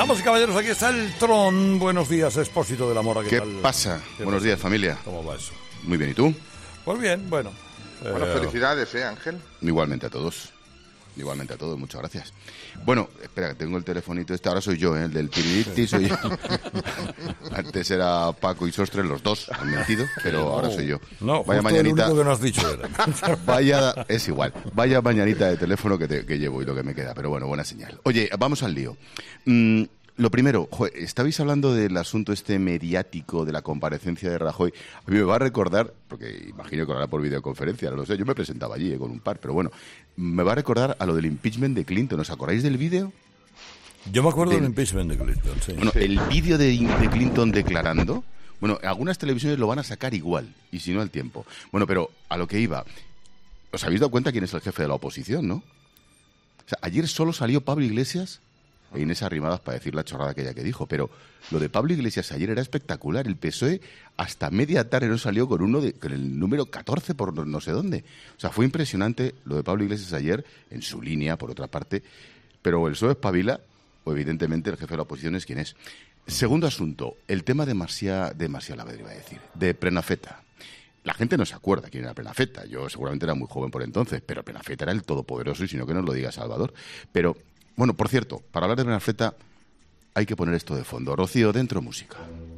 Damas y caballeros, aquí está el Tron. Buenos días, Expósito de la Mora. ¿Qué pasa? Buenos días, familia. ¿Cómo va eso? Muy bien, ¿y tú? Pues bien, bueno. Bueno, felicidades, Ángel. Igualmente a todos. Igualmente a todos, muchas gracias. Bueno, espera, que tengo el telefonito este. Ahora soy yo, el del Tiririti, soy yo. Antes era Paco y Sostres, los dos han mentido, pero ahora soy yo. No, vaya justo mañanita. el único que no has dicho era. Es igual. Vaya mañanita de teléfono que llevo y lo que me queda. Pero bueno, buena señal. Oye, vamos al lío. Lo primero, estabais hablando del asunto este mediático de la comparecencia de Rajoy. A mí me va a recordar, porque imagino que lo hará por videoconferencia, no lo sé, yo me presentaba allí con un par, pero bueno, me va a recordar a lo del impeachment de Clinton. ¿Os acordáis del vídeo? Yo me acuerdo del impeachment de Clinton, sí. Bueno, el vídeo de Clinton declarando, bueno, algunas televisiones lo van a sacar igual, y si no al tiempo. Bueno, pero a lo que iba, ¿os habéis dado cuenta quién es el jefe de la oposición, no? O sea, ayer solo salió Pablo Iglesias e Inés Arrimadas para decir la chorrada aquella que dijo, pero lo de Pablo Iglesias ayer era espectacular. El PSOE hasta media tarde no salió con con el número 14 por no sé dónde. O sea, fue impresionante lo de Pablo Iglesias ayer, en su línea, por otra parte, pero el PSOE espabila, o evidentemente el jefe de la oposición es quien es. Segundo asunto, el tema de Marcia Lavedra, iba a decir, de Prenafeta. La gente no se acuerda quién era Prenafeta. Yo seguramente era muy joven por entonces, pero Prenafeta era el todopoderoso, y si no que nos lo diga Salvador. Pero bueno, por cierto, para hablar de Prenafeta hay que poner esto de fondo. Rocío, dentro música.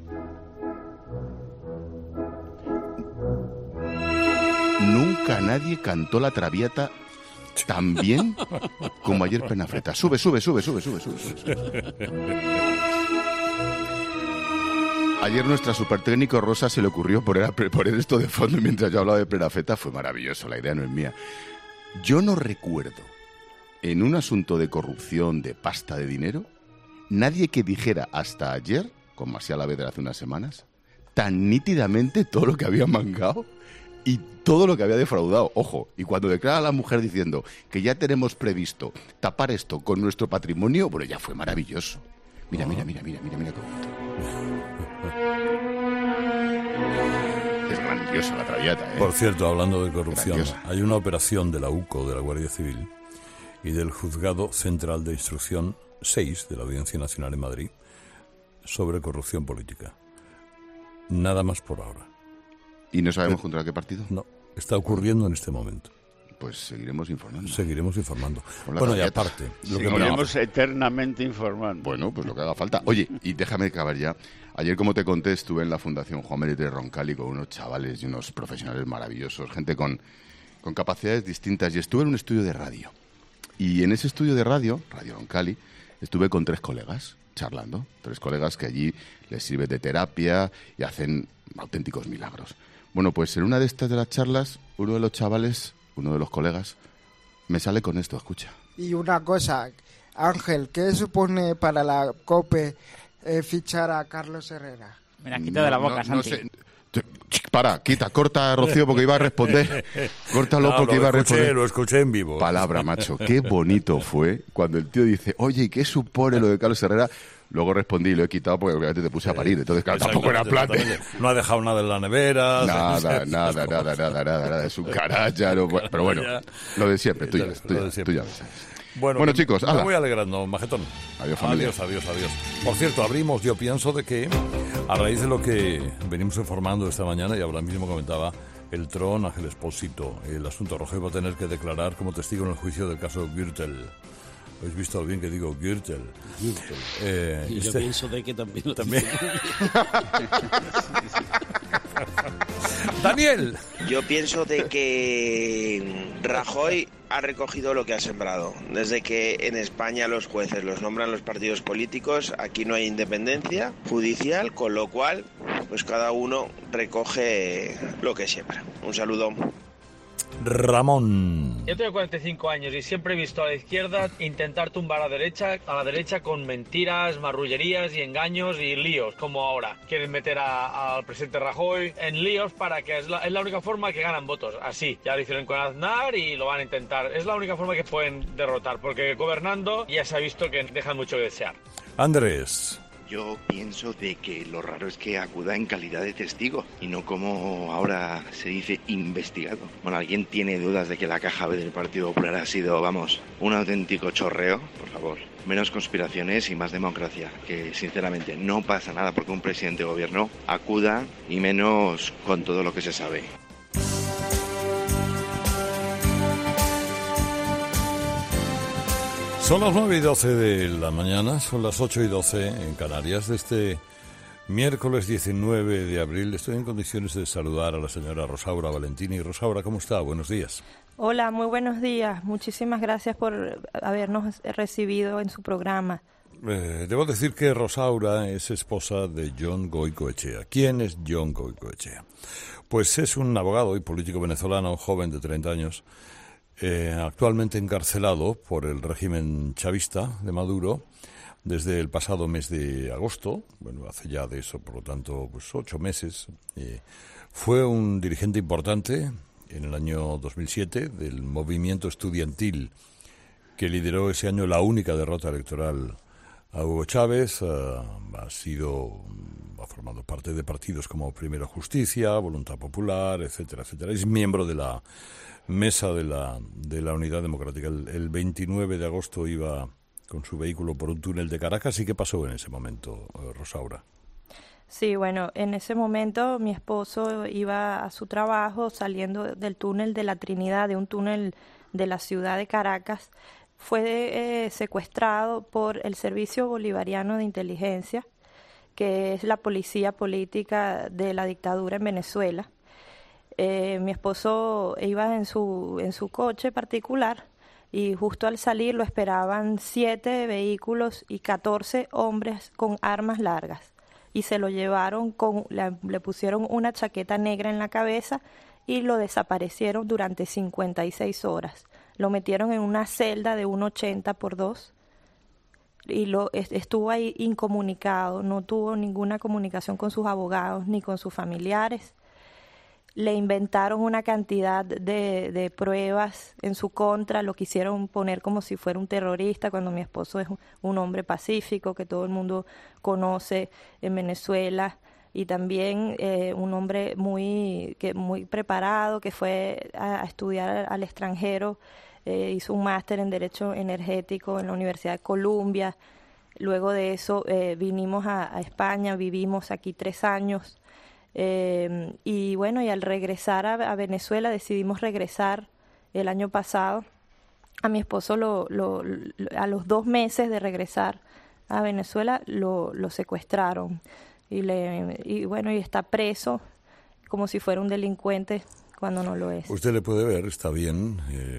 Nunca nadie cantó la Traviata tan bien como ayer Prenafeta. Sube. Ayer nuestra supertécnico Rosa se le ocurrió poner esto de fondo mientras yo hablaba de Prenafeta. Fue maravilloso, la idea no es mía. Yo no recuerdo en un asunto de corrupción, de pasta de dinero, nadie que dijera hasta ayer, con Marcia Lavedra hace unas semanas, tan nítidamente todo lo que había mangado y todo lo que había defraudado. Ojo, y cuando declara a la mujer diciendo que ya tenemos previsto tapar esto con nuestro patrimonio, bueno, ya fue maravilloso. Mira qué bonito. Es grandiosa la Traviata, ¿eh? Por cierto, hablando de corrupción, grandiosa. Hay una operación de la UCO, de la Guardia Civil, y del Juzgado Central de Instrucción 6 de la Audiencia Nacional en Madrid sobre corrupción política. Nada más por ahora. ¿Y no sabemos contra qué partido? No, está ocurriendo en este momento. Pues seguiremos informando. Bueno, y aparte, seguiremos eternamente informando. Bueno, pues lo que haga falta. Oye, y déjame acabar ya. Ayer, como te conté, estuve en la Fundación Juan Melite Roncalli con unos chavales y unos profesionales maravillosos, gente con capacidades distintas, y estuve en un estudio de radio. Y en ese estudio de Radio Roncalli, estuve con 3 colegas charlando. 3 colegas que allí les sirve de terapia y hacen auténticos milagros. Bueno, pues en una de estas de las charlas, uno de los chavales, uno de los colegas, me sale con esto, escucha. Y una cosa, Ángel, ¿qué supone para la COPE fichar a Carlos Herrera? Me la quito de la boca, Santi. No sé. Corta, Rocío, porque iba a responder. Córtalo, porque iba a responder. Lo escuché en vivo. Palabra, macho. Qué bonito fue cuando el tío dice, oye, ¿y qué supone lo de Carlos Herrera? Luego respondí y lo he quitado porque obviamente te puse a parir. Entonces, claro, tampoco era plan. No ha dejado nada en la nevera. Nada. Es un caracha. No, pero bueno, lo de siempre. Tú ya lo sabes. Bueno, chicos, me voy alegrando, Majetón. Adiós, familia. Adiós. Por cierto, abrimos, yo pienso de que, a raíz de lo que venimos informando esta mañana, y ahora mismo comentaba el Tron, Ángel Expósito, el asunto Rajoy va a tener que declarar como testigo en el juicio del caso Gürtel. ¿Habéis visto bien que digo Gürtel? Y yo pienso de que también lo también. Daniel. Yo pienso de que Rajoy ha recogido lo que ha sembrado. Desde que en España los jueces los nombran los partidos políticos, aquí no hay independencia judicial, con lo cual pues cada uno recoge lo que siembra. Un saludo. Ramón. Yo tengo 45 años y siempre he visto a la izquierda intentar tumbar a la derecha con mentiras, marrullerías y engaños y líos, como ahora. Quieren meter al presidente Rajoy en líos para que es la única forma que ganan votos. Así, ya lo hicieron con Aznar y lo van a intentar. Es la única forma que pueden derrotar, porque gobernando ya se ha visto que dejan mucho que desear. Andrés. Yo pienso de que lo raro es que acuda en calidad de testigo y no como ahora se dice investigado. Bueno, ¿alguien tiene dudas de que la caja B del Partido Popular ha sido, vamos, un auténtico chorreo? Por favor, menos conspiraciones y más democracia, que sinceramente no pasa nada porque un presidente de gobierno acuda y menos con todo lo que se sabe. Son las 9:12 de la mañana, son las 8:12 en Canarias de este miércoles 19 de abril. Estoy en condiciones de saludar a la señora Rosaura Valentini. Rosaura, ¿cómo está? Buenos días. Hola, muy buenos días. Muchísimas gracias por habernos recibido en su programa. Debo decir que Rosaura es esposa de John Goicoechea. ¿Quién es John Goicoechea? Pues es un abogado y político venezolano, joven de 30 años, actualmente encarcelado por el régimen chavista de Maduro desde el pasado mes de agosto. Bueno, hace ya de eso, por lo tanto, pues 8 meses. Fue un dirigente importante en el año 2007 del movimiento estudiantil que lideró ese año la única derrota electoral a Hugo Chávez. Ha formado parte de partidos como Primero Justicia, Voluntad Popular, etcétera, etcétera. Es miembro de la mesa de la Unidad Democrática. El 29 de agosto iba con su vehículo por un túnel de Caracas. ¿Y qué pasó en ese momento, Rosaura? Sí, bueno, en ese momento mi esposo iba a su trabajo saliendo del túnel de la Trinidad, de un túnel de la ciudad de Caracas. Fue secuestrado por el Servicio Bolivariano de Inteligencia, que es la policía política de la dictadura en Venezuela. Mi esposo iba en su coche particular y justo al salir lo esperaban 7 vehículos y 14 hombres con armas largas. Y se lo llevaron, le pusieron una chaqueta negra en la cabeza y lo desaparecieron durante 56 horas. Lo metieron en una celda de 1,80 por 2 y estuvo ahí incomunicado, no tuvo ninguna comunicación con sus abogados ni con sus familiares. Le inventaron una cantidad de pruebas en su contra, lo quisieron poner como si fuera un terrorista, cuando mi esposo es un hombre pacífico que todo el mundo conoce en Venezuela, y también un hombre muy preparado que fue a estudiar al extranjero, hizo un máster en Derecho Energético en la Universidad de Columbia. Luego de eso vinimos a España, vivimos aquí 3 años. Y bueno, y al regresar a Venezuela, decidimos regresar el año pasado. A mi esposo a los 2 meses de regresar a Venezuela lo secuestraron y bueno, y está preso como si fuera un delincuente cuando no lo es. Usted le puede ver, está bien.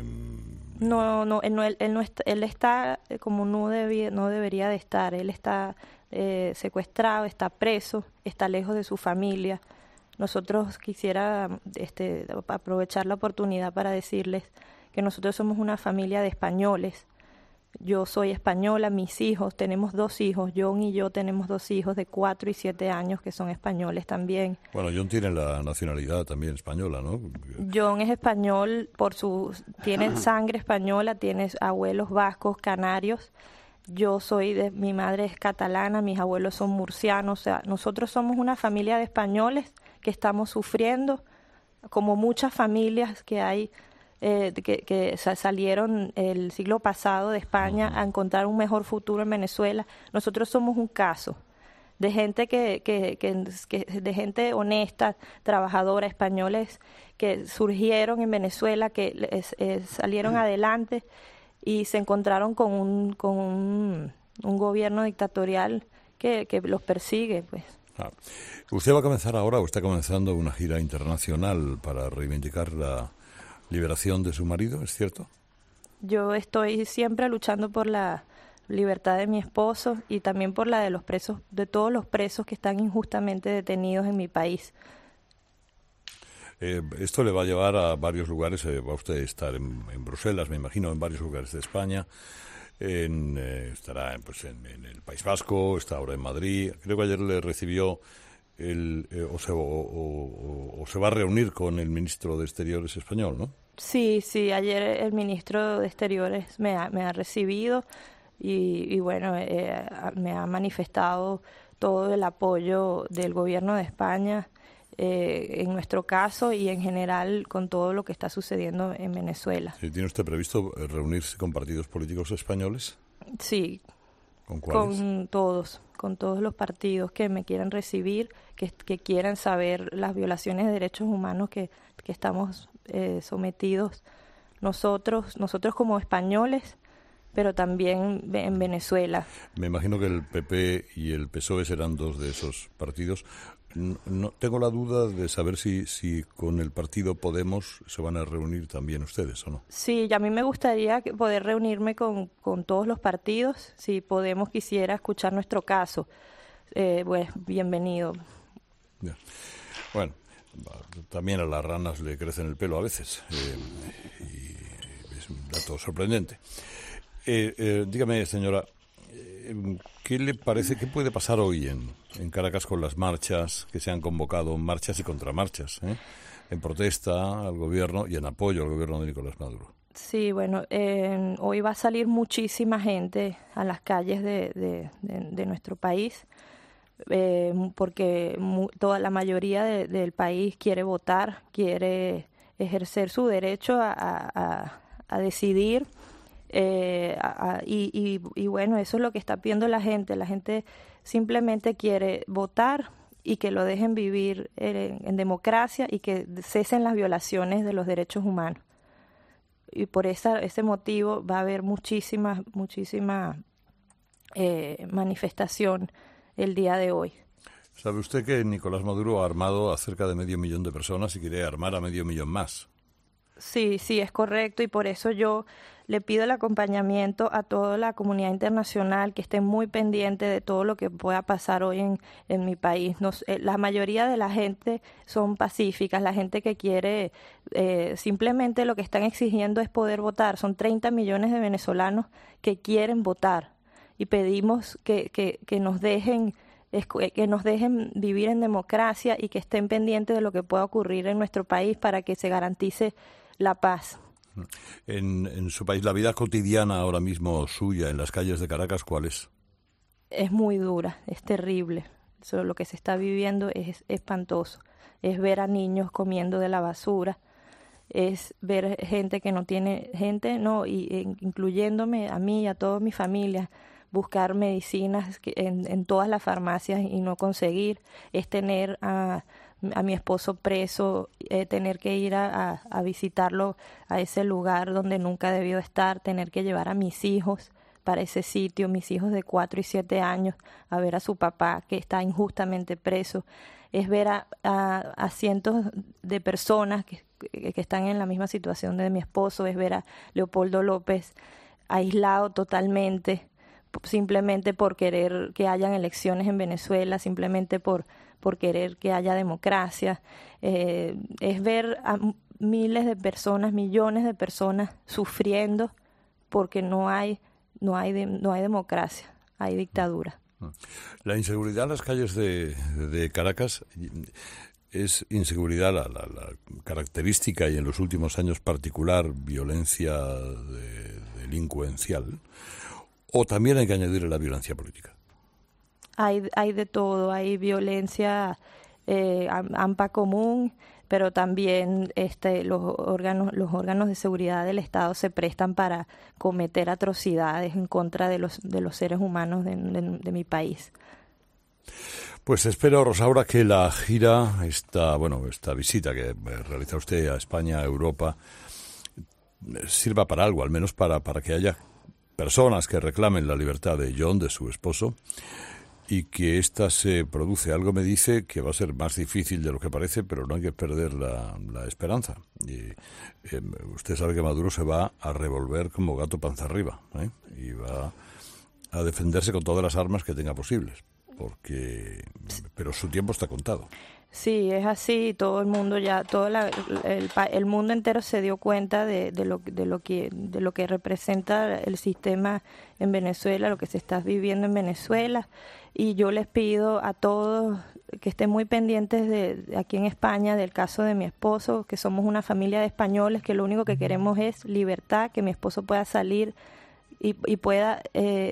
Él está como no debería de estar. Él está secuestrado, está preso, está lejos de su familia. Nosotros quisiera aprovechar la oportunidad para decirles que nosotros somos una familia de españoles. Yo soy española, mis hijos, tenemos 2 hijos, John y yo tenemos 2 hijos de 4 y 7 años que son españoles también. Bueno, John tiene la nacionalidad también española, ¿no? John es español, tiene sangre española, tiene abuelos vascos, canarios. Yo mi madre es catalana, mis abuelos son murcianos. O sea, nosotros somos una familia de españoles que estamos sufriendo, como muchas familias que hay que salieron el siglo pasado de España a encontrar un mejor futuro en Venezuela. Nosotros somos un caso de gente de gente honesta, trabajadora, españoles que surgieron en Venezuela, que salieron adelante y se encontraron con un gobierno dictatorial que los persigue, pues. Usted va a comenzar ahora, o está comenzando, una gira internacional para reivindicar la liberación de su marido, ¿es cierto? Yo estoy siempre luchando por la libertad de mi esposo y también por la de los presos, de todos los presos que están injustamente detenidos en mi país. Esto le va a llevar a varios lugares. Va usted a estar en Bruselas, me imagino, en varios lugares de España. Estará en el País Vasco, está ahora en Madrid. Creo que ayer le recibió o se va a reunir con el ministro de Exteriores español, ¿no? Sí, ayer el ministro de Exteriores me ha recibido. y bueno, me ha manifestado todo el apoyo del gobierno de España en nuestro caso y en general con todo lo que está sucediendo en Venezuela. ¿Tiene usted previsto reunirse con partidos políticos españoles? Sí. ¿Con cuáles? Con todos los partidos que me quieran recibir, que quieran saber las violaciones de derechos humanos que estamos sometidos nosotros como españoles, pero también en Venezuela. Me imagino que el PP y el PSOE serán dos de esos partidos. No, tengo la duda de saber si con el partido Podemos se van a reunir también ustedes, ¿o no? Sí, y a mí me gustaría poder reunirme con todos los partidos. Si Podemos quisiera escuchar nuestro caso, pues bienvenido. Ya. Bueno, también a las ranas le crecen el pelo a veces, y es un dato sorprendente. Dígame, señora, ¿qué le parece, qué puede pasar hoy en Caracas con las marchas que se han convocado, marchas y contramarchas, en protesta al gobierno y en apoyo al gobierno de Nicolás Maduro? Sí, bueno, hoy va a salir muchísima gente a las calles de nuestro país, porque toda la mayoría del país quiere votar, quiere ejercer su derecho a decidir. Y bueno, eso es lo que está pidiendo la gente. La gente simplemente quiere votar y que lo dejen vivir en democracia y que cesen las violaciones de los derechos humanos. Y por ese motivo va a haber muchísima manifestación el día de hoy. ¿Sabe usted que Nicolás Maduro ha armado a cerca de 500.000 personas y quiere armar a 500.000 más? Sí, es correcto, y por eso yo le pido el acompañamiento a toda la comunidad internacional que esté muy pendiente de todo lo que pueda pasar hoy en mi país. La mayoría de la gente son pacíficas, la gente que quiere, simplemente lo que están exigiendo es poder votar. Son 30 millones de venezolanos que quieren votar y pedimos que nos dejen vivir en democracia y que estén pendientes de lo que pueda ocurrir en nuestro país para que se garantice la paz. En su país, la vida cotidiana ahora mismo suya en las calles de Caracas, ¿cuál es? Es muy dura, es terrible. Lo que se está viviendo es espantoso. Es ver a niños comiendo de la basura, es ver gente que no tiene incluyéndome a mí y a toda mi familia, buscar medicinas en todas las farmacias y no conseguir, es tener a mi esposo preso, tener que ir a visitarlo a ese lugar donde nunca debió estar, tener que llevar a mis hijos para ese sitio, mis hijos de 4 y 7 años, a ver a su papá que está injustamente preso, es ver a cientos de personas que están en la misma situación de mi esposo, es ver a Leopoldo López aislado totalmente, simplemente por querer que hayan elecciones en Venezuela, simplemente por querer que haya democracia, es ver a miles de personas, millones de personas sufriendo porque no hay democracia, hay dictadura. La inseguridad en las calles de Caracas es inseguridad, la característica y en los últimos años particular violencia delincuencial, o también hay que añadir la violencia política. Hay de todo, hay violencia AMPA común, pero también los órganos de seguridad del Estado se prestan para cometer atrocidades en contra de los seres humanos de mi país. Pues espero, Rosaura, que la gira, esta visita que realiza usted a España, a Europa, sirva para algo, al menos para que haya personas que reclamen la libertad de John, de su esposo, y que ésta se produce. Algo me dice que va a ser más difícil de lo que parece, pero no hay que perder la esperanza. Y usted sabe que Maduro se va a revolver como gato panza arriba, y va a defenderse con todas las armas que tenga posibles, pero su tiempo está contado. Sí, es así. Todo el mundo el mundo entero se dio cuenta de lo que representa el sistema en Venezuela, lo que se está viviendo en Venezuela. Y yo les pido a todos que estén muy pendientes de aquí en España del caso de mi esposo, que somos una familia de españoles que lo único que queremos es libertad, que mi esposo pueda salir y pueda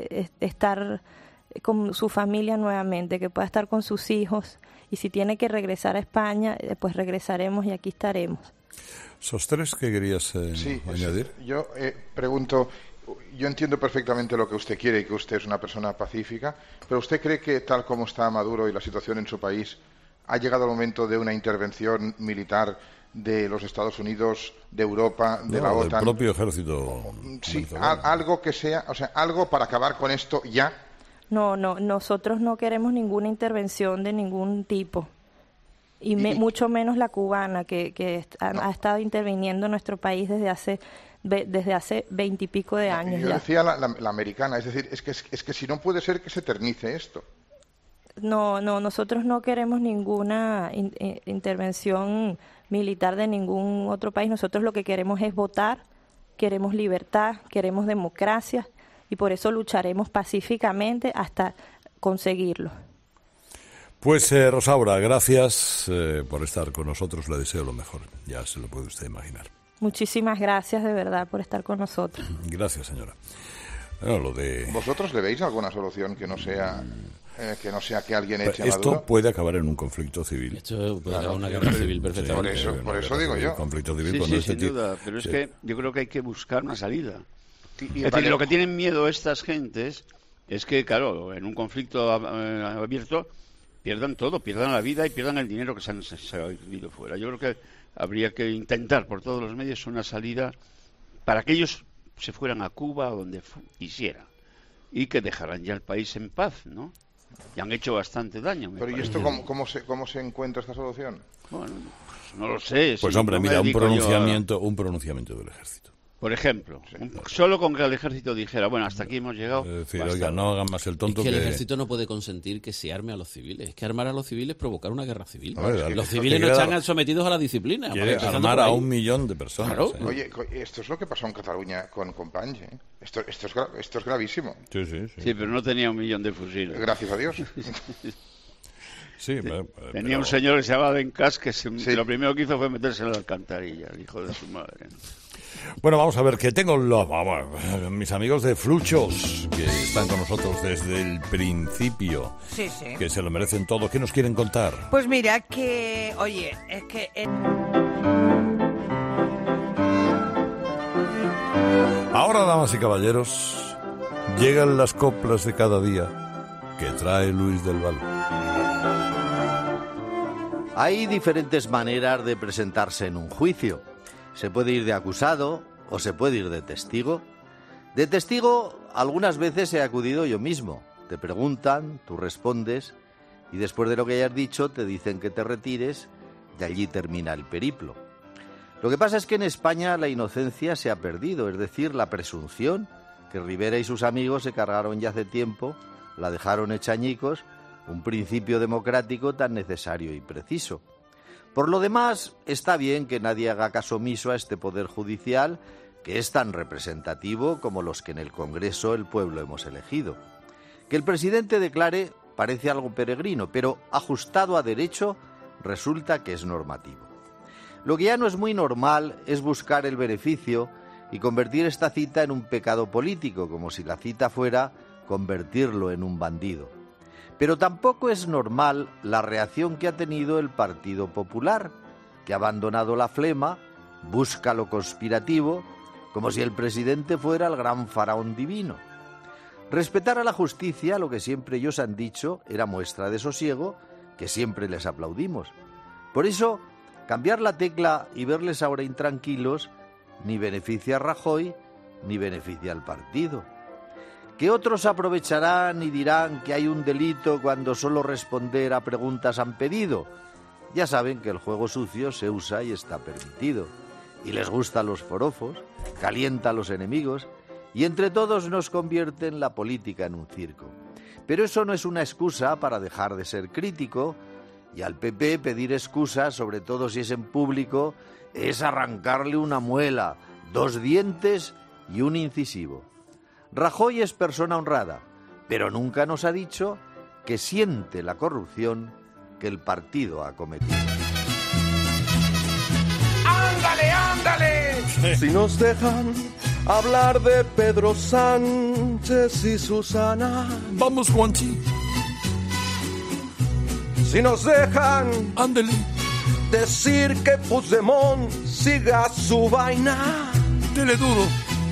estar con su familia nuevamente, que pueda estar con sus hijos, y si tiene que regresar a España, pues regresaremos y aquí estaremos. Sostres, ¿qué querías añadir? Yo pregunto, yo entiendo perfectamente lo que usted quiere y que usted es una persona pacífica, pero ¿usted cree que tal como está Maduro y la situación en su país, ha llegado el momento de una intervención militar de los Estados Unidos, de Europa, de la OTAN? Del propio ejército. Sí, algo que sea, o sea, algo para acabar con esto ya. No, nosotros no queremos ninguna intervención de ningún tipo. Y mucho menos la cubana, que ha estado interviniendo en nuestro país desde hace 20 y pico de años. Yo ya decía la americana, es decir, es que si no puede ser que se eternice esto. No, nosotros no queremos ninguna intervención militar de ningún otro país. Nosotros lo que queremos es votar, queremos libertad, queremos democracia, y por eso lucharemos pacíficamente hasta conseguirlo. Pues Rosaura, gracias por estar con nosotros, le deseo lo mejor, ya se lo puede usted imaginar. Muchísimas gracias de verdad por estar con nosotros. Gracias, señora. Bueno, ¿Vosotros le veis alguna solución que no sea que alguien eche a Maduro? Esto puede acabar en un conflicto civil. Esto puede acabar en una guerra civil perfectamente. Por eso digo yo. Conflicto civil sin duda, pero es que yo creo que hay que buscar una salida. Es decir, lo que tienen miedo estas gentes es que, claro, en un conflicto abierto pierdan todo, pierdan la vida y pierdan el dinero que se han ido fuera. Yo creo que habría que intentar por todos los medios una salida para que ellos se fueran a Cuba o donde quisieran y que dejaran ya el país en paz, ¿no? Y han hecho bastante daño. Pero ¿y esto cómo se encuentra esta solución? Bueno, no lo sé. Pues hombre, mira, un pronunciamiento del ejército. Por ejemplo, solo con que el ejército dijera, bueno, hasta aquí hemos llegado. Es decir, oiga, no hagan más el tonto. Es que el ejército no puede consentir que se arme a los civiles. Es que armar a los civiles es provocar una guerra civil. Los civiles no están sometidos a la disciplina. Quiere armar a 1 millón de personas. Claro. Oye, esto es lo que pasó en Cataluña con Companys, ¿eh? Esto es gravísimo. Sí, pero no tenía 1 millón de fusiles. Gracias a Dios. Tenía un señor que se llamaba Bencas que lo primero que hizo fue meterse en la alcantarilla, el hijo de su madre. Bueno, vamos a ver, que tengo mis amigos de Fluchos, que están con nosotros desde el principio, que se lo merecen todo. ¿Qué nos quieren contar? Pues mira, que, oye, es que... Ahora, damas y caballeros, llegan las coplas de cada día que trae Luis del Val. Hay diferentes maneras de presentarse en un juicio. Se puede ir de acusado o se puede ir de testigo. De testigo, algunas veces he acudido yo mismo. Te preguntan, tú respondes, y después de lo que hayas dicho te dicen que te retires, y allí termina el periplo. Lo que pasa es que en España la inocencia se ha perdido, es decir, la presunción, que Rivera y sus amigos se cargaron ya hace tiempo, la dejaron hecha añicos, un principio democrático tan necesario y preciso. Por lo demás, está bien que nadie haga caso omiso a este poder judicial, que es tan representativo como los que en el Congreso el pueblo hemos elegido. Que el presidente declare parece algo peregrino, pero ajustado a derecho resulta que es normativo. Lo que ya no es muy normal es buscar el beneficio y convertir esta cita en un pecado político, como si la cita fuera convertirlo en un bandido. Pero tampoco es normal la reacción que ha tenido el Partido Popular, que ha abandonado la flema, busca lo conspirativo, como si el presidente fuera el gran faraón divino. Respetar a la justicia, lo que siempre ellos han dicho, era muestra de sosiego, que siempre les aplaudimos. Por eso, cambiar la tecla y verles ahora intranquilos ni beneficia a Rajoy ni beneficia al partido. Que otros aprovecharán y dirán que hay un delito cuando solo responder a preguntas han pedido. Ya saben que el juego sucio se usa y está permitido. Y les gustan los forofos, calienta a los enemigos, y entre todos nos convierten la política en un circo. Pero eso no es una excusa para dejar de ser crítico, y al PP pedir excusas, sobre todo si es en público, es arrancarle una muela, 2 dientes y un incisivo. Rajoy es persona honrada, pero nunca nos ha dicho que siente la corrupción que el partido ha cometido. ¡Ándale, ándale! Si nos dejan hablar de Pedro Sánchez y Susana. Vamos, Juanchi. Si nos dejan, ándele, decir que Puigdemont siga su vaina. Dele duro.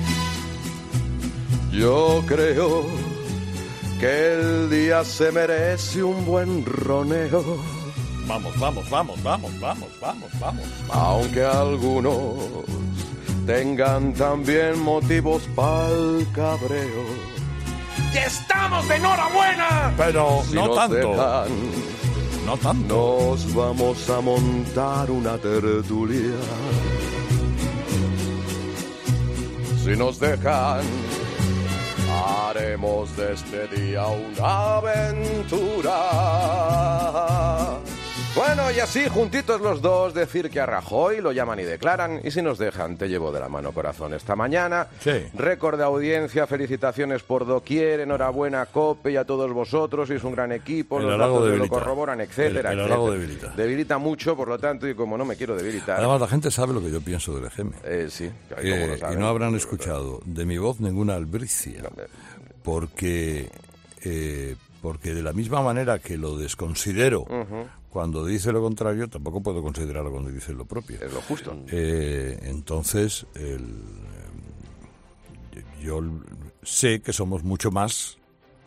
Yo creo que el día se merece un buen roneo. Vamos. Aunque algunos tengan también motivos pa'l cabreo. ¡Ya estamos de enhorabuena! Pero si no tanto. No tanto. Nos vamos a montar una tertulia. Si nos dejan, haremos de este día una aventura. Bueno, y así, juntitos los dos, decir que a Rajoy lo llaman y declaran. Y si nos dejan, te llevo de la mano, corazón, esta mañana. Sí. Récord de audiencia, felicitaciones por doquier, enhorabuena a COPE y a todos vosotros. Sois un gran equipo, los datos lo corroboran, etcétera. El halago debilita. Debilita mucho, por lo tanto, y como no me quiero debilitar... Además, la gente sabe lo que yo pienso del EGM. Sí. Y no habrán escuchado de mi voz ninguna albricia. Porque de la misma manera que lo desconsidero... Cuando dice lo contrario, tampoco puedo considerarlo cuando dice lo propio. Es lo justo. Entonces, yo sé que somos muchos más.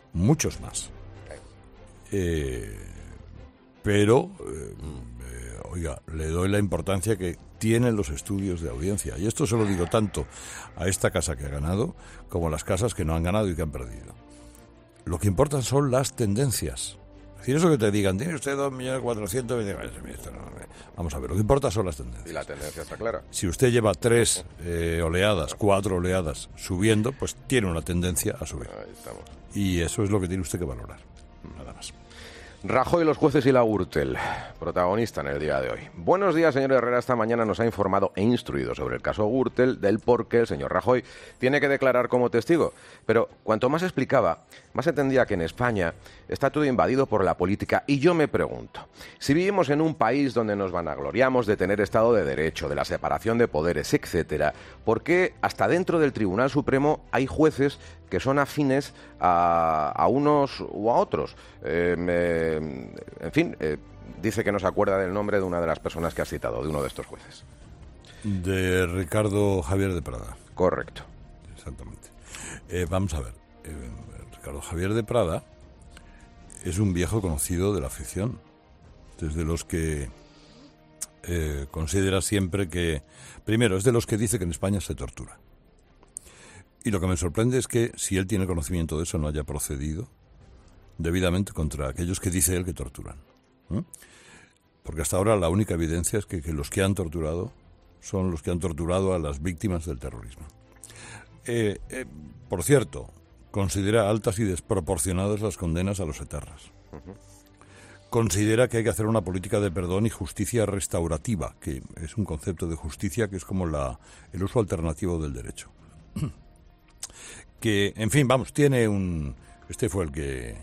Pero, oiga, le doy la importancia que tienen los estudios de audiencia. Y esto se lo digo tanto a esta casa que ha ganado, como a las casas que no han ganado y que han perdido. Lo que importa son las tendencias. Es decir, eso que te digan, tiene usted 2.400.000... Vamos a ver, lo que importa son las tendencias. Y la tendencia está clara. Si usted lleva 3 oleadas, 4 oleadas subiendo, pues tiene una tendencia a subir. Ahí estamos. Y eso es lo que tiene usted que valorar. Nada más. Rajoy, los jueces y la Gürtel, protagonista en el día de hoy. Buenos días, señor Herrera. Esta mañana nos ha informado e instruido sobre el caso Gürtel, del por qué el señor Rajoy tiene que declarar como testigo. Pero cuanto más explicaba, más entendía que en España está todo invadido por la política. Y yo me pregunto, si vivimos en un país donde nos vanagloriamos de tener Estado de Derecho, de la separación de poderes, etcétera, ¿por qué hasta dentro del Tribunal Supremo hay jueces que son afines a unos u a otros? Dice que no se acuerda del nombre de una de las personas que ha citado, de uno de estos jueces. De Ricardo Javier de Prada. Correcto. Exactamente. Vamos a ver. Ricardo Javier de Prada es un viejo conocido de la afición. Desde los que considera siempre que... Primero, es de los que dice que en España se tortura. Y lo que me sorprende es que, si él tiene conocimiento de eso, no haya procedido debidamente contra aquellos que dice él que torturan. Porque hasta ahora la única evidencia es que los que han torturado son los que han torturado a las víctimas del terrorismo. Por cierto, considera altas y desproporcionadas las condenas a los etarras. Considera que hay que hacer una política de perdón y justicia restaurativa, que es un concepto de justicia que es como el uso alternativo del derecho. Que, en fin, vamos, tiene un... Este fue el que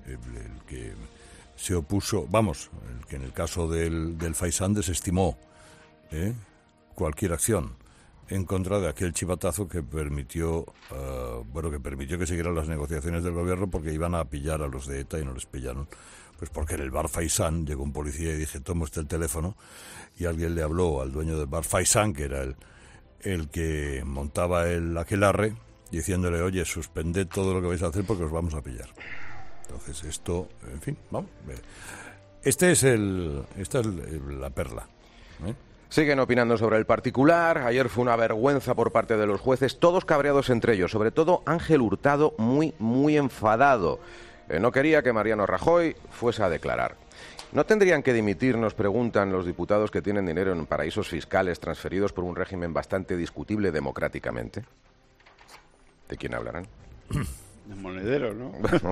se opuso, el que en el caso del Faisán desestimó cualquier acción en contra de aquel chivatazo que permitió que siguieran las negociaciones del gobierno, porque iban a pillar a los de ETA y no les pillaron. Pues porque en el bar Faisán llegó un policía y dije, toma usted el teléfono, y alguien le habló al dueño del bar Faisán, que era el que montaba el aquelarre, diciéndole, oye, suspended todo lo que vais a hacer porque os vamos a pillar. Entonces esto, en fin, vamos. Esta es la perla. Siguen opinando sobre el particular. Ayer fue una vergüenza por parte de los jueces, todos cabreados entre ellos, sobre todo Ángel Hurtado muy, muy enfadado. No quería que Mariano Rajoy fuese a declarar. ¿No tendrían que dimitir, nos preguntan los diputados que tienen dinero en paraísos fiscales transferidos por un régimen bastante discutible democráticamente? ¿De quién hablarán? De monedero, ¿no?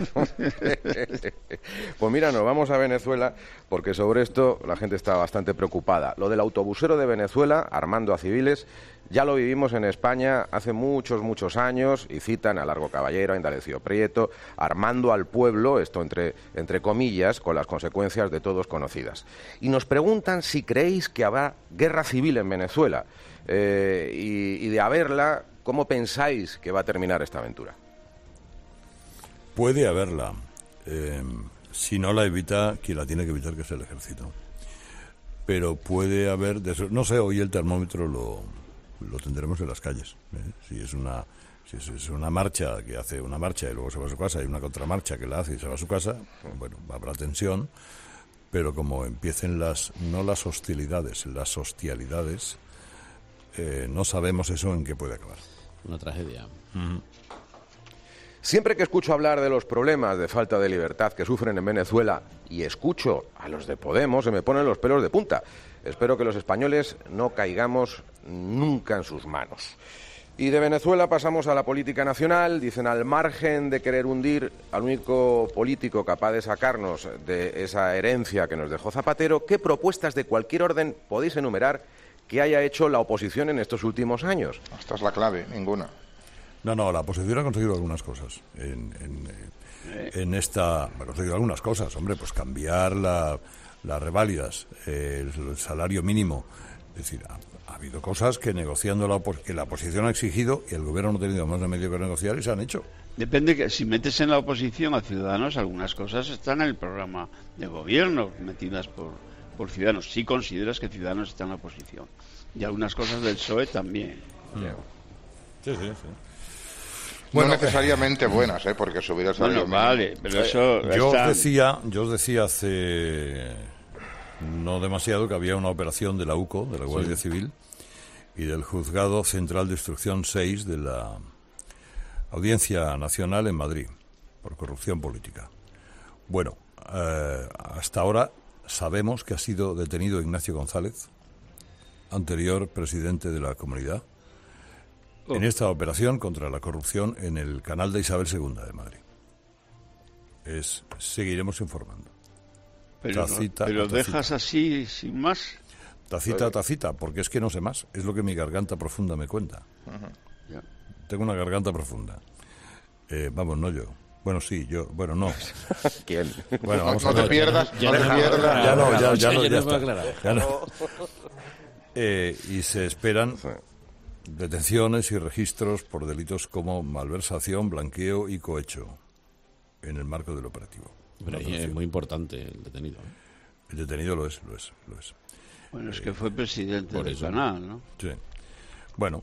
Pues mira, nos vamos a Venezuela, porque sobre esto la gente está bastante preocupada. Lo del autobusero de Venezuela, armando a civiles, ya lo vivimos en España hace muchos, muchos años, y citan a Largo Caballero, a Indalecio Prieto, armando al pueblo, esto entre comillas, con las consecuencias de todos conocidas. Y nos preguntan si creéis que habrá guerra civil en Venezuela, y de haberla, ¿cómo pensáis que va a terminar esta aventura? Puede haberla. Si no la evita, quien la tiene que evitar, que es el ejército. Pero puede haber, no sé, hoy el termómetro lo tendremos en las calles. Si es una marcha que hace una marcha y luego se va a su casa, y una contramarcha que la hace y se va a su casa, bueno, habrá tensión, pero como empiecen no las hostilidades, las hostialidades, no sabemos eso en qué puede acabar. Una tragedia. Uh-huh. Siempre que escucho hablar de los problemas de falta de libertad que sufren en Venezuela y escucho a los de Podemos, se me ponen los pelos de punta. Espero que los españoles no caigamos nunca en sus manos. Y de Venezuela pasamos a la política nacional. Dicen, al margen de querer hundir al único político capaz de sacarnos de esa herencia que nos dejó Zapatero, ¿qué propuestas de cualquier orden podéis enumerar que haya hecho la oposición en estos últimos años? Esta es la clave, ninguna. No, la oposición ha conseguido algunas cosas. En esta... Ha conseguido algunas cosas, hombre, pues cambiar las reválidas, el salario mínimo. Es decir, ha habido cosas que negociando que la oposición ha exigido y el gobierno no ha tenido más remedio que negociar y se han hecho. Depende, que si metes en la oposición a Ciudadanos, algunas cosas están en el programa de gobierno metidas por Ciudadanos. Si consideras que Ciudadanos está en la oposición. Y algunas cosas del PSOE también. Sí. Bueno, no necesariamente buenas, porque subir el salario mínimo. Vale, pero eso yo os decía hace no demasiado que había una operación de la UCO, de la Guardia Civil, y del Juzgado Central de Instrucción 6 de la Audiencia Nacional en Madrid, por corrupción política. Bueno, hasta ahora sabemos que ha sido detenido Ignacio González, anterior presidente de la Comunidad, en esta operación contra la corrupción en el canal de Isabel II de Madrid. Seguiremos informando. Pero dejas así, sin más. Tacita, porque es que no sé más. Es lo que mi garganta profunda me cuenta. Ya. Tengo una garganta profunda. Vamos, no yo. Bueno, sí, yo. Bueno, no. ¿Quién? Bueno, vamos no a ver. te pierdas, no te pierdas. Ya no. Y se esperan detenciones y registros por delitos como malversación, blanqueo y cohecho en el marco del operativo. Pero ahí es muy importante el detenido. El detenido lo es. Bueno, es que fue presidente del canal, ¿no? Sí. Bueno,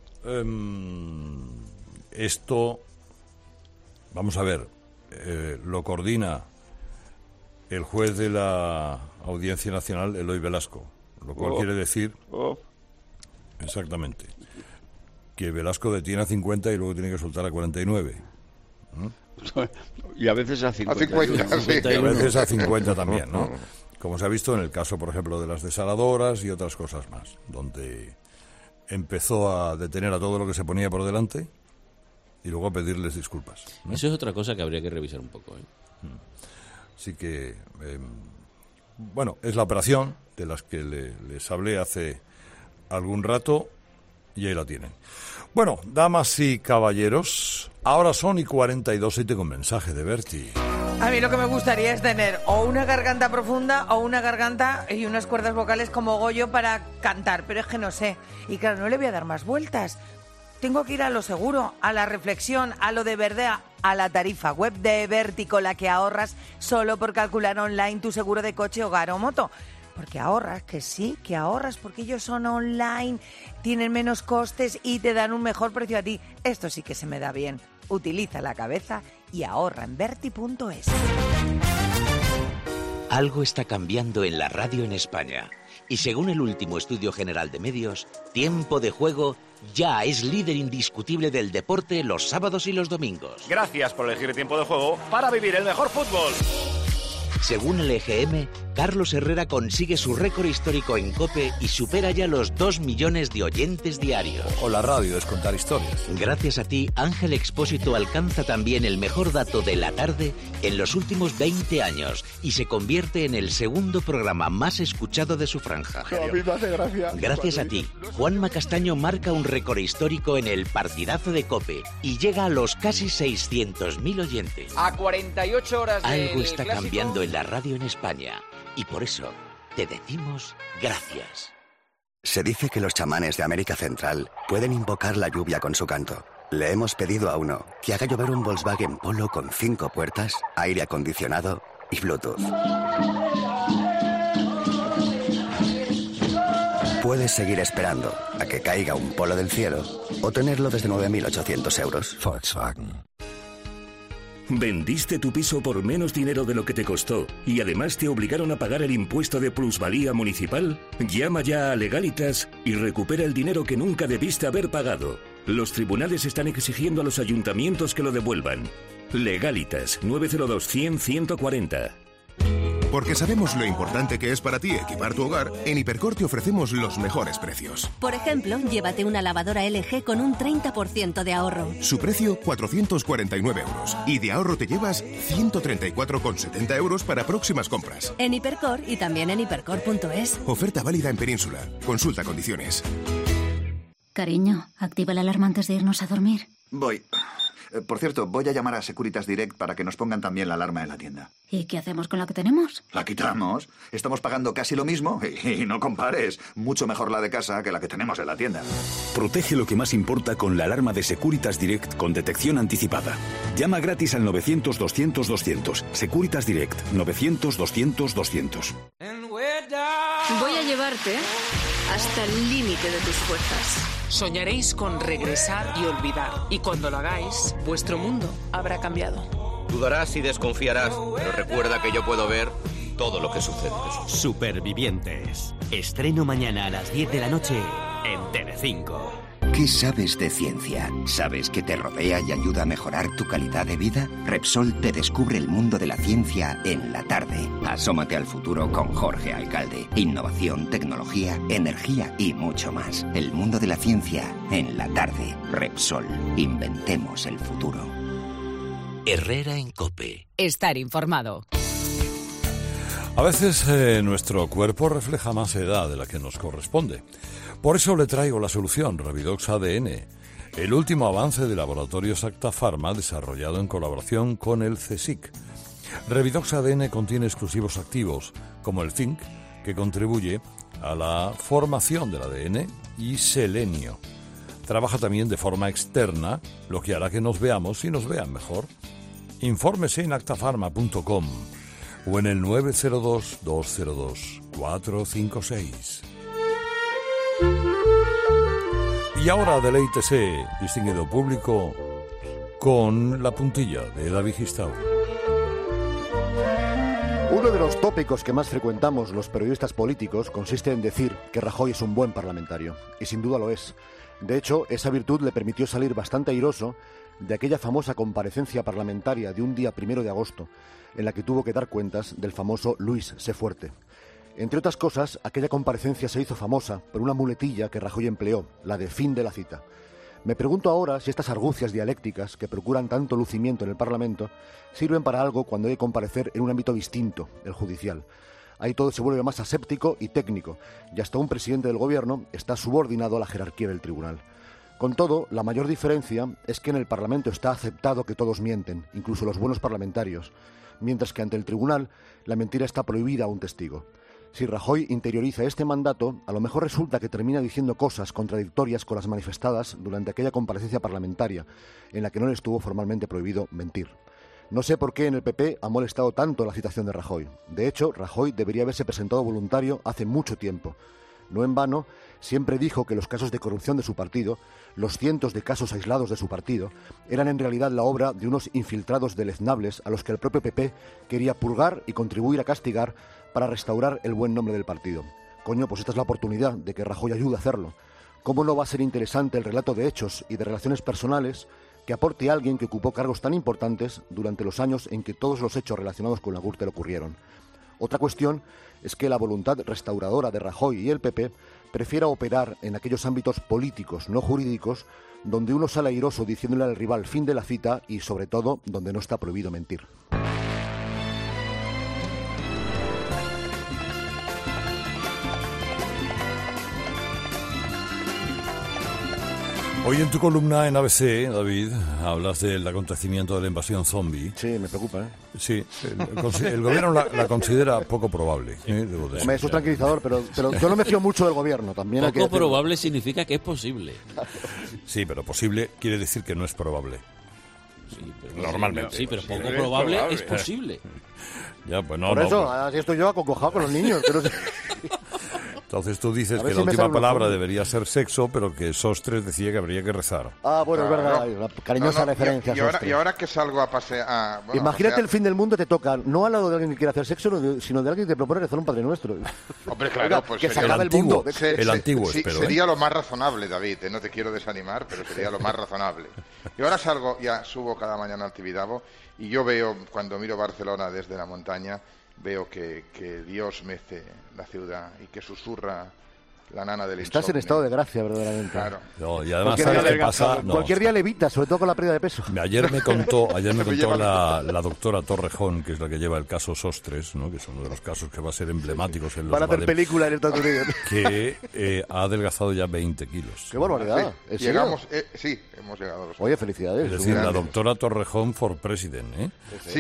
esto, vamos a ver, lo coordina el juez de la Audiencia Nacional, Eloy Velasco, lo cual quiere decir exactamente que Velasco detiene a 50 y luego tiene que soltar a 49. Y a veces a 50. Y a veces a 50 también, ¿no? Como se ha visto en el caso, por ejemplo, de las desaladoras y otras cosas más, donde empezó a detener a todo lo que se ponía por delante y luego a pedirles disculpas, ¿no? Eso es otra cosa que habría que revisar un poco, Así que, bueno, es la operación de las que les hablé hace algún rato y ahí la tienen. Bueno, damas y caballeros, ahora son y 42 y tengo un mensaje de Berti. A mí lo que me gustaría es tener o una garganta profunda o una garganta y unas cuerdas vocales como Goyo para cantar, pero es que no sé. Y claro, no le voy a dar más vueltas. Tengo que ir a lo seguro, a la reflexión, a lo de verdad, a la tarifa web de Berti con la que ahorras solo por calcular online tu seguro de coche, hogar o moto. Porque ahorras, que sí, que ahorras, porque ellos son online, tienen menos costes y te dan un mejor precio a ti. Esto sí que se me da bien. Utiliza la cabeza y ahorra en Berti.es. Algo está cambiando en la radio en España. Y según el último estudio general de medios, Tiempo de Juego ya es líder indiscutible del deporte los sábados y los domingos. Gracias por elegir Tiempo de Juego para vivir el mejor fútbol. Según el EGM, Carlos Herrera consigue su récord histórico en COPE y supera ya los 2 millones de oyentes diarios. O la radio es contar historias. Gracias a ti, Ángel Expósito alcanza también el mejor dato de la tarde en los últimos 20 años y se convierte en el segundo programa más escuchado de su franja. A mí me hace gracia. Gracias a ti, Juanma Castaño marca un récord histórico en el partidazo de COPE y llega a los casi 600.000 oyentes. A 48 horas del Algo está clásico. cambiando en la radio en España y por eso te decimos gracias. Se dice que los chamanes de América Central pueden invocar la lluvia con su canto. Le hemos pedido a uno que haga llover un Volkswagen Polo con 5 puertas, aire acondicionado y Bluetooth. Puedes seguir esperando a que caiga un Polo del cielo o tenerlo desde 9.800 euros. Volkswagen. ¿Vendiste tu piso por menos dinero de lo que te costó y además te obligaron a pagar el impuesto de plusvalía municipal? Llama ya a Legalitas y recupera el dinero que nunca debiste haber pagado. Los tribunales están exigiendo a los ayuntamientos que lo devuelvan. Legalitas, 902-100-140. Porque sabemos lo importante que es para ti equipar tu hogar, en Hipercor te ofrecemos los mejores precios. Por ejemplo, llévate una lavadora LG con un 30% de ahorro. Su precio, 449 euros. Y de ahorro te llevas 134,70 euros para próximas compras. En Hipercor y también en hipercor.es. Oferta válida en Península. Consulta condiciones. Cariño, activa la alarma antes de irnos a dormir. Voy. Por cierto, voy a llamar a Securitas Direct para que nos pongan también la alarma en la tienda. ¿Y qué hacemos con la que tenemos? ¿La quitamos? Estamos pagando casi lo mismo y no compares. Mucho mejor la de casa que la que tenemos en la tienda. Protege lo que más importa con la alarma de Securitas Direct con detección anticipada. Llama gratis al 900-200-200. Securitas Direct, 900-200-200. Voy a llevarte hasta el límite de tus fuerzas. Soñaréis con regresar y olvidar. Y cuando lo hagáis, vuestro mundo habrá cambiado. Dudarás y desconfiarás, pero recuerda que yo puedo ver todo lo que sucede. Supervivientes. Estreno mañana a las 10 de la noche en Telecinco. ¿Qué sabes de ciencia? ¿Sabes que te rodea y ayuda a mejorar tu calidad de vida? Repsol te descubre el mundo de la ciencia en la tarde. Asómate al futuro con Jorge Alcalde. Innovación, tecnología, energía y mucho más. El mundo de la ciencia en la tarde. Repsol. Inventemos el futuro. Herrera en COPE. Estar informado. A veces nuestro cuerpo refleja más edad de la que nos corresponde. Por eso le traigo la solución, Revidox ADN, el último avance de Laboratorios Acta Pharma desarrollado en colaboración con el CSIC. Revidox ADN contiene exclusivos activos, como el zinc, que contribuye a la formación del ADN, y selenio. Trabaja también de forma externa, lo que hará que nos veamos y nos vean mejor. Infórmese en actafarma.com o en el 902-202-456. Y ahora deleítese, distinguido público, con la puntilla de David Gistau. Uno de los tópicos que más frecuentamos los periodistas políticos consiste en decir que Rajoy es un buen parlamentario, y sin duda lo es. De hecho, esa virtud le permitió salir bastante airoso de aquella famosa comparecencia parlamentaria de un día 1 de agosto, en la que tuvo que dar cuentas del famoso Luis Sefuerte. Entre otras cosas, aquella comparecencia se hizo famosa por una muletilla que Rajoy empleó, la de fin de la cita. Me pregunto ahora si estas argucias dialécticas, que procuran tanto lucimiento en el Parlamento, sirven para algo cuando hay que comparecer en un ámbito distinto, el judicial. Ahí todo se vuelve más aséptico y técnico, y hasta un presidente del gobierno está subordinado a la jerarquía del tribunal. Con todo, la mayor diferencia es que en el Parlamento está aceptado que todos mienten, incluso los buenos parlamentarios, mientras que ante el tribunal la mentira está prohibida a un testigo. Si Rajoy interioriza este mandato, a lo mejor resulta que termina diciendo cosas contradictorias con las manifestadas durante aquella comparecencia parlamentaria, en la que no le estuvo formalmente prohibido mentir. No sé por qué en el PP ha molestado tanto la citación de Rajoy. De hecho, Rajoy debería haberse presentado voluntario hace mucho tiempo. No en vano, siempre dijo que los casos de corrupción de su partido, los cientos de casos aislados de su partido, eran en realidad la obra de unos infiltrados deleznables a los que el propio PP quería purgar y contribuir a castigar para restaurar el buen nombre del partido. Coño, pues esta es la oportunidad de que Rajoy ayude a hacerlo. ¿Cómo no va a ser interesante el relato de hechos y de relaciones personales que aporte a alguien que ocupó cargos tan importantes durante los años en que todos los hechos relacionados con la Gürtel ocurrieron? Otra cuestión es que la voluntad restauradora de Rajoy y el PP prefiera operar en aquellos ámbitos políticos, no jurídicos, donde uno sale airoso diciéndole al rival fin de la cita y, sobre todo, donde no está prohibido mentir. Hoy en tu columna en ABC, David, hablas del acontecimiento de la invasión zombie. Sí, me preocupa, ¿eh? Sí, el gobierno la considera poco probable. Debo decir. Eso es tranquilizador, pero yo no me fío mucho del gobierno. También poco probable significa que es posible. Sí, pero posible quiere decir que no es probable. Sí, pero normalmente. Sí, pero poco probable es posible. Ya, pues no, Por eso, así estoy yo acongojado con los niños. Pero... Entonces tú dices que la última palabra debería ser sexo, pero que Sostres decía que habría que rezar. Ah, bueno, es verdad, la cariñosa referencia. Y ahora que salgo a pasear... Imagínate el fin del mundo te toca, no al lado de alguien que quiere hacer sexo, sino de alguien que te propone rezar un Padre Nuestro. Hombre, claro, pues que se acabe el mundo. El antiguo, espero. Sería lo más razonable, David, no te quiero desanimar, pero sería lo más razonable. Y ahora subo cada mañana al Tibidabo, y yo veo, cuando miro Barcelona desde la montaña, veo que Dios mece la ciudad y que susurra la nana del insomnio. Estás en estado de gracia, verdaderamente. Claro. No, y además, ¿sabes qué pasa? Cualquier día levita, sobre todo con la pérdida de peso. Ayer me contó la doctora Torrejón, que es la que lleva el caso Sostres, ¿no? Que es uno de los casos que va a ser emblemáticos en los Para hacer película en Estados Unidos. Que ha adelgazado ya 20 kilos. ¡Qué barbaridad! Sí, hemos llegado a los... Oye, felicidades. Es decir, la doctora Torrejón for president, ¿eh? Sí,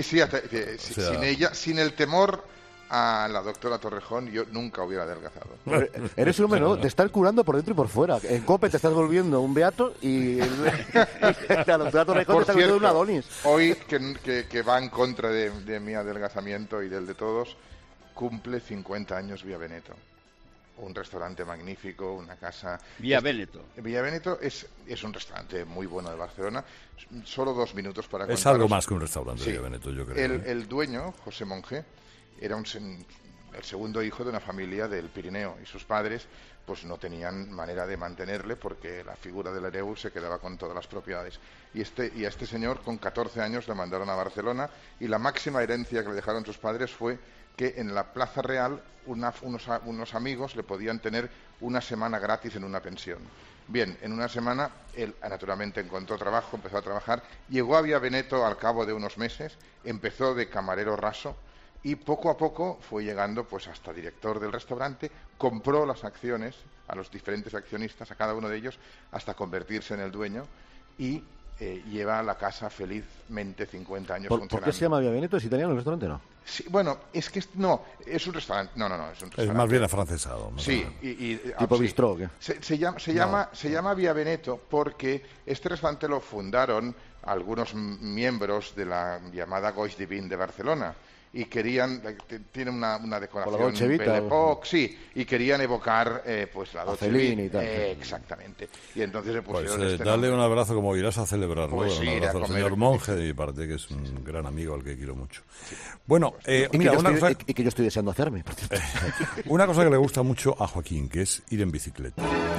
sin el temor a la doctora Torrejón, yo nunca hubiera adelgazado. Eres un hombre, ¿no? Te estás curando por dentro y por fuera. En COPE te estás volviendo un beato y la doctora Torrejón te está volviendo un Adonis. Hoy, que va en contra de mi adelgazamiento y del de todos, cumple 50 años Vía Veneto. Un restaurante magnífico, una casa... Vía Veneto. Vía Veneto es un restaurante muy bueno de Barcelona. Solo 2 minutos para contaros. Es algo más que un restaurante, Vía Veneto, yo creo. El dueño, José Monge, era el segundo hijo de una familia del Pirineo, y sus padres pues no tenían manera de mantenerle porque la figura del hereu se quedaba con todas las propiedades. Y a este señor con 14 años le mandaron a Barcelona, y la máxima herencia que le dejaron sus padres fue que en la Plaza Real unos amigos le podían tener una semana gratis en una pensión. Bien, en una semana él naturalmente encontró trabajo, empezó a trabajar, llegó a Vía Veneto al cabo de unos meses, empezó de camarero raso, y poco a poco fue llegando pues hasta director del restaurante, compró las acciones a los diferentes accionistas, a cada uno de ellos, hasta convertirse en el dueño, y lleva la casa felizmente 50 años funcionando. ¿Por qué se llama Vía Veneto? ¿Es italiano el restaurante, no? Sí, bueno, es que no, es un restaurante. No, es un restaurante. Es más bien afrancesado. Sí. ¿Tipo bistró? Se llama Vía Veneto porque este restaurante lo fundaron algunos miembros de la llamada Goix Divin de Barcelona. Y querían, tiene una decoración Belle Époque, sí, y querían evocar pues la Dolce Vita. Exactamente. Y entonces se pusieron pues, dale un abrazo, como irás a celebrarlo. Pues un abrazo al señor Monge, de mi parte, que es un gran amigo al que quiero mucho. Sí. Bueno, y que yo estoy deseando hacerme, por cierto. Una cosa que le gusta mucho a Joaquín, que es ir en bicicleta.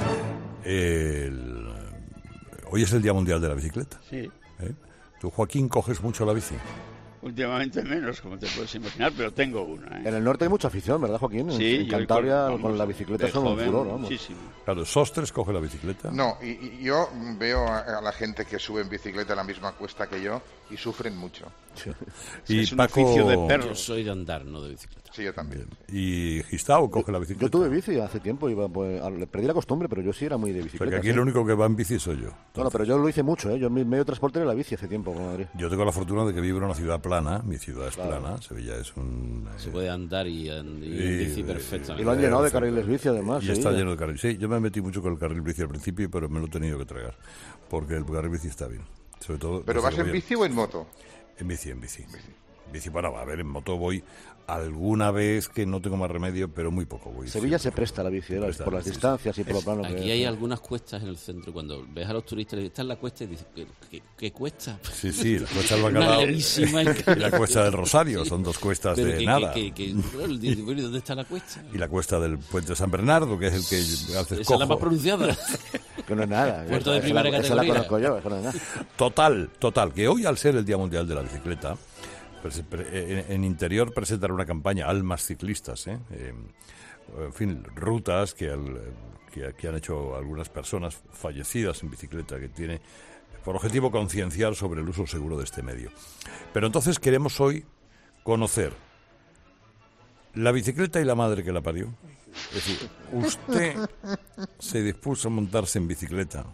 Hoy es el Día Mundial de la Bicicleta. Sí. ¿Tú, Joaquín, coges mucho la bici? Últimamente menos, como te puedes imaginar, pero tengo una. En el norte hay mucha afición, ¿verdad, Joaquín? Sí. En Cantabria con la bicicleta son un furor, vamos. Muchísimo. Claro, ¿Sostres coge la bicicleta? No, y yo veo a la gente que sube en bicicleta a la misma cuesta que yo y sufren mucho. Sí. Y es un Paco... oficio de perro. Yo soy de andar, no de bicicleta. Sí, yo también. ¿Y Gistao coge la bicicleta? Yo tuve bici hace tiempo, perdí la costumbre, pero yo sí era muy de bicicleta. Porque aquí el único que va en bici soy yo. Bueno, pero yo lo hice mucho, ¿eh? Yo mi medio de transporte era la bici hace tiempo con Madrid. Yo tengo la fortuna de que vivo en una ciudad plana, mi ciudad es plana, Sevilla es un... Se puede andar y bici perfectamente. Y lo han llenado de carriles bici, además. Y está lleno de carriles. Sí, yo me metí mucho con el carril bici al principio, pero me lo he tenido que tragar, porque el carril bici está bien. Sobre todo, ¿pero vas en bici o en moto? En bici. Bueno, a ver, en moto voy alguna vez que no tengo más remedio, pero muy poco voy. Sevilla se presta la bici, por las distancias y por lo plano que aquí hay algunas cuestas en el centro. Cuando ves a los turistas, está en la cuesta y dices, ¿qué cuesta? Sí, la cuesta del Bacalao y la cuesta del Rosario, son dos cuestas de nada. ¿Dónde está la cuesta? Y la cuesta del Puente de San Bernardo, que es el que haces cojo. Esa es la más pronunciada. Que no es nada. Puerto de primera categoría. Esa la conozco yo, eso no es nada. Total, que hoy, al ser el Día Mundial de la Bicicleta, en Interior presentará una campaña Almas Ciclistas, en fin, rutas que han hecho algunas personas fallecidas en bicicleta, que tiene por objetivo concienciar sobre el uso seguro de este medio. Pero entonces queremos hoy conocer la bicicleta y la madre que la parió. Es decir, usted se dispuso a montarse en bicicleta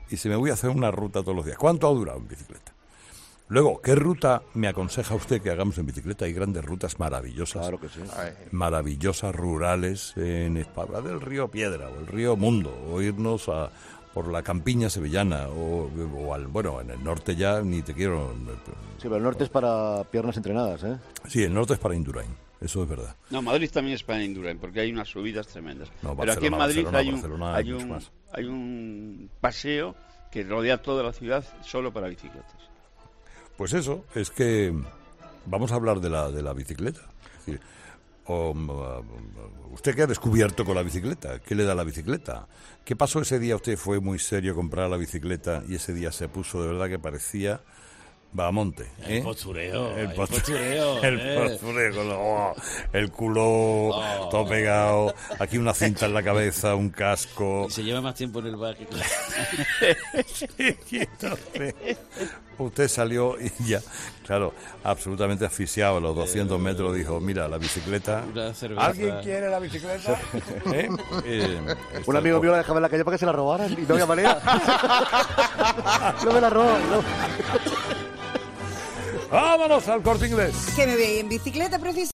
y si me voy a hacer una ruta todos los días. ¿Cuánto ha durado en bicicleta? Luego, ¿qué ruta me aconseja usted que hagamos en bicicleta? Hay grandes rutas maravillosas. Claro que sí. Maravillosas, rurales, en Espada del río Piedra o el río Mundo, o irnos por la campiña sevillana, o en el norte ya ni te quiero... Sí, pero el norte es para piernas entrenadas, ¿eh? Sí, el norte es para Indurain, eso es verdad. No, Madrid también es para Indurain, porque hay unas subidas tremendas. No, pero aquí en Madrid Barcelona, hay un paseo que rodea toda la ciudad solo para bicicletas. Pues eso, es que vamos a hablar de la bicicleta. Es decir, ¿usted qué ha descubierto con la bicicleta? ¿Qué le da la bicicleta? ¿Qué pasó ese día? Usted fue muy serio a comprar la bicicleta y ese día se puso de verdad que parecía Bahamonte. El postureo. El postureo, el culo todo pegado, aquí una cinta en la cabeza, un casco. Y se lleva más tiempo en el bar que entonces, usted salió y ya, claro, absolutamente asfixiado a los 200 metros, dijo, mira, la bicicleta. ¿Alguien quiere la bicicleta? Un amigo mío la dejaba en la calle para que se la robaran y no había manera. No me la roban, no. ¡Vámonos al Corte Inglés! Que me voy en bicicleta, precisamente.